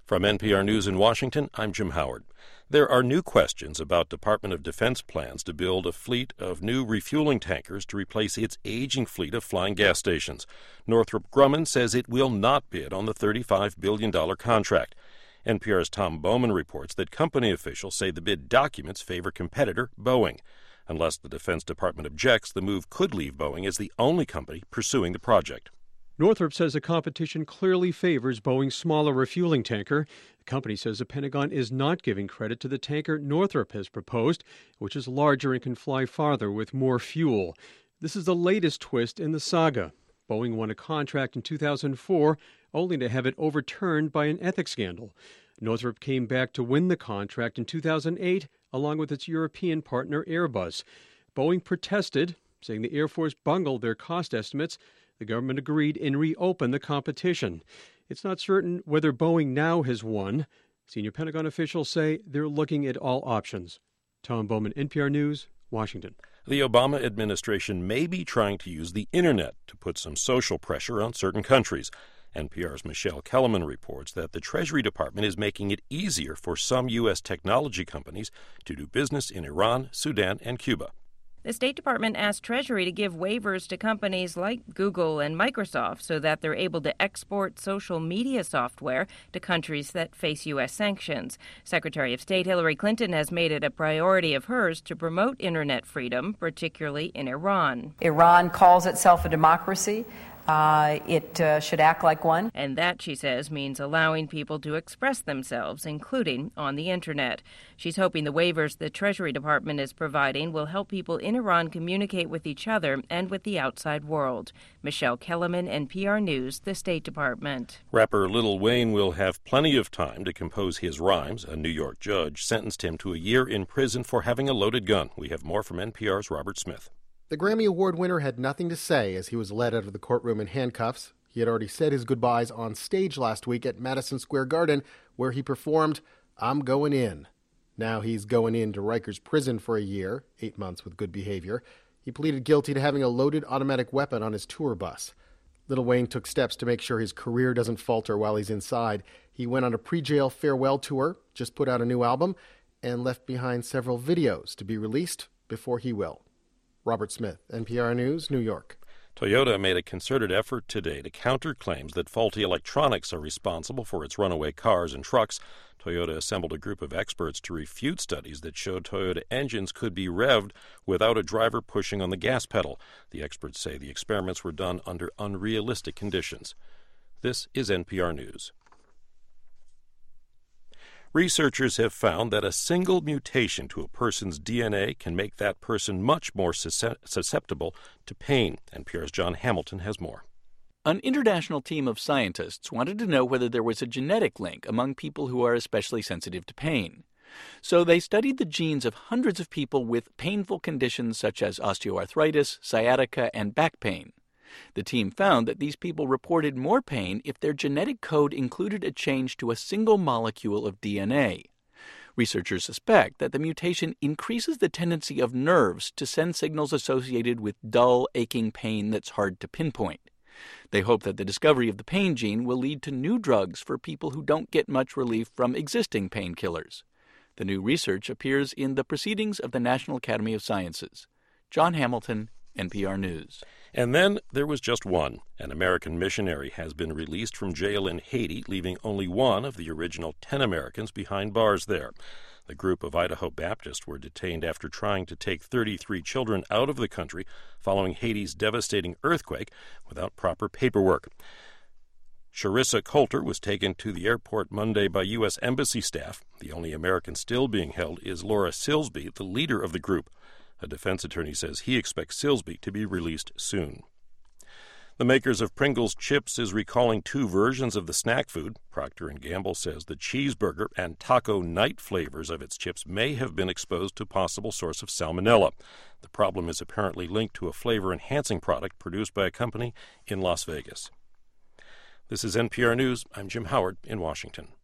From NPR News in Washington, I'm Jim Howard. There are new questions about Department of Defense plans to build a fleet of new refueling tankers to replace its aging fleet of flying gas stations. Northrop Grumman says it will not bid on the $35 billion contract. NPR's Tom Bowman reports that company officials say the bid documents favor competitor Boeing. Unless the Defense Department objects, the move could leave Boeing as the only company pursuing the project. Northrop says the competition clearly favors Boeing's smaller refueling tanker. The company says the Pentagon is not giving credit to the tanker Northrop has proposed, which is larger and can fly farther with more fuel. This is the latest twist in the saga. Boeing won a contract in 2004, only to have it overturned by an ethics scandal. Northrop came back to win the contract in 2008, along with its European partner Airbus. Boeing protested, saying the Air Force bungled their cost estimates. The government agreed and reopened the competition. It's not certain whether Boeing now has won. Senior Pentagon officials say they're looking at all options. Tom Bowman, NPR News, Washington. The Obama administration may be trying to use the Internet to put some social pressure on certain countries. NPR's Michelle Kellerman reports that the Treasury Department is making it easier for some U.S. technology companies to do business in Iran, Sudan, and Cuba. The State Department asked Treasury to give waivers to companies like Google and Microsoft so that they're able to export social media software to countries that face U.S. sanctions. Secretary of State Hillary Clinton has made it a priority of hers to promote Internet freedom, particularly in Iran. Iran calls itself a democracy. It should act like one. And that, she says, means allowing people to express themselves, including on the Internet. She's hoping the waivers the Treasury Department is providing will help people in Iran communicate with each other and with the outside world. Michelle Kellerman, NPR News, the State Department. Rapper Lil Wayne will have plenty of time to compose his rhymes. A New York judge sentenced him to a year in prison for having a loaded gun. We have more from NPR's Robert Smith. The Grammy Award winner had nothing to say as he was led out of the courtroom in handcuffs. He had already said his goodbyes on stage last week at Madison Square Garden, where he performed I'm Going In. Now he's going into Rikers Prison for a year, 8 months with good behavior. He pleaded guilty to having a loaded automatic weapon on his tour bus. Lil Wayne took steps to make sure his career doesn't falter while he's inside. He went on a pre-jail farewell tour, just put out a new album, and left behind several videos to be released before he will. Robert Smith, NPR News, New York. Toyota made a concerted effort today to counter claims that faulty electronics are responsible for its runaway cars and trucks. Toyota assembled a group of experts to refute studies that showed Toyota engines could be revved without a driver pushing on the gas pedal. The experts say the experiments were done under unrealistic conditions. This is NPR News. Researchers have found that a single mutation to a person's DNA can make that person much more susceptible to pain. NPR's John Hamilton has more. An international team of scientists wanted to know whether there was a genetic link among people who are especially sensitive to pain. So they studied the genes of hundreds of people with painful conditions such as osteoarthritis, sciatica, and back pain. The team found that these people reported more pain if their genetic code included a change to a single molecule of DNA. Researchers suspect that the mutation increases the tendency of nerves to send signals associated with dull, aching pain that's hard to pinpoint. They hope that the discovery of the pain gene will lead to new drugs for people who don't get much relief from existing painkillers. The new research appears in the Proceedings of the National Academy of Sciences. John Hamilton, NPR News. And then there was just one. An American missionary has been released from jail in Haiti, leaving only one of the original 10 Americans behind bars there. The group of Idaho Baptists were detained after trying to take 33 children out of the country following Haiti's devastating earthquake without proper paperwork. Charissa Coulter was taken to the airport Monday by U.S. Embassy staff. The only American still being held is Laura Silsby, the leader of the group. A defense attorney says he expects Silsby to be released soon. The makers of Pringles chips is recalling 2 versions of the snack food. Procter & Gamble says the cheeseburger and taco night flavors of its chips may have been exposed to a possible source of salmonella. The problem is apparently linked to a flavor-enhancing product produced by a company in Las Vegas. This is NPR News. I'm Jim Howard in Washington.